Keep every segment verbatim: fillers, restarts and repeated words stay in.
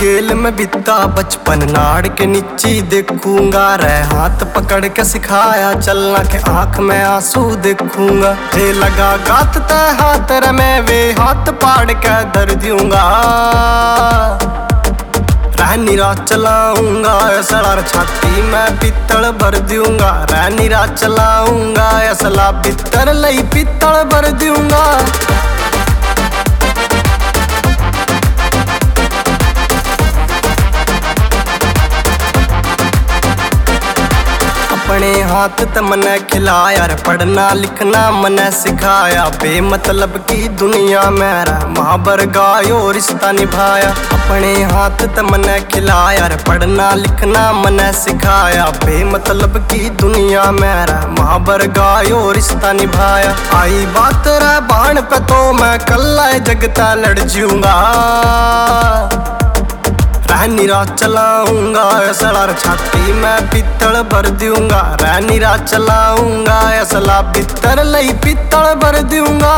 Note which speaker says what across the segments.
Speaker 1: Jail में बिता बचपन नाड़ के नीचे देखूंगा रे हाथ पकड़ के सिखाया चलना के आंख में आंसू देखूंगा जे लगा गात ते हाथ रे मैं वे हाथ पाड़ के दर दूंगा रहनी रात चलाऊंगा सड़ार छाती में पित्तल भर दूंगा रहनी रात चलाऊंगा असला पित्तर लई पित्तल भर दूंगा अपने हाथ त मने खिलाया रे पढ़ना लिखना मने सिखाया बेमतलब की दुनिया मेरा महाबर गायो रिश्ता निभाया अपने हाथ त मने खिलाया रे पढ़ना लिखना मने सिखाया बेमतलब की दुनिया मेरा महाबर गायो रिश्ता निभाया आई बात रे बाण पे तो मैं कल्ला जगता लड़ जूंगा रहनी रात चलाऊंगा सड़ार छाती में पित्तल भर दूंगा रहनी रात चलाऊंगा असला पित्तर लई पित्तल भर दूंगा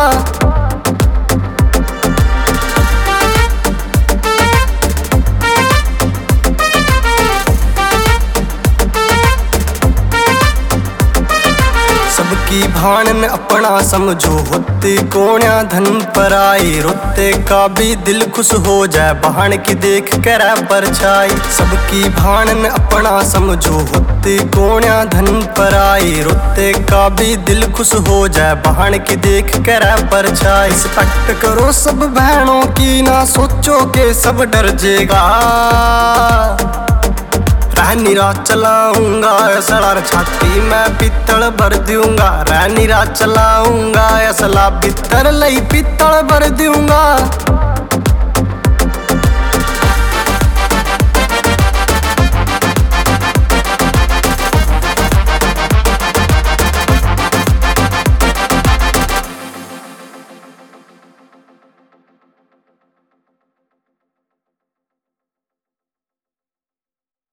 Speaker 1: सबकी भान अपना समझो होते कोण्या धन पर आई रोते का भी दिल खुश हो जाए बहन की देख कर परछाई सबकी भान अपना समझो होते कोण्या धन पर आई रोते का भी दिल खुश हो जाए बहन की देख कर परछाई रिस्पेक्ट करो सब बहनों की ना सोचो के सब डर जेगा रहनी रात चलाऊंगा सड़ार छाती में पित्तल भर दूंगा रहनी रात चलाऊंगा असला पित्तर लई पित्तल भर दूंगा।